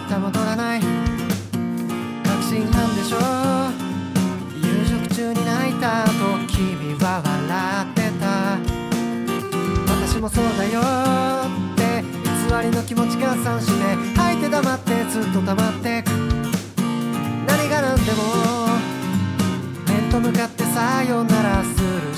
た戻らない確信犯でしょ。夕食中に泣いた後君は笑ってた。私もそうだよって偽りの気持ちが三振で吐いて黙ってずっと溜まってく。何が何でも面と向かってさよならする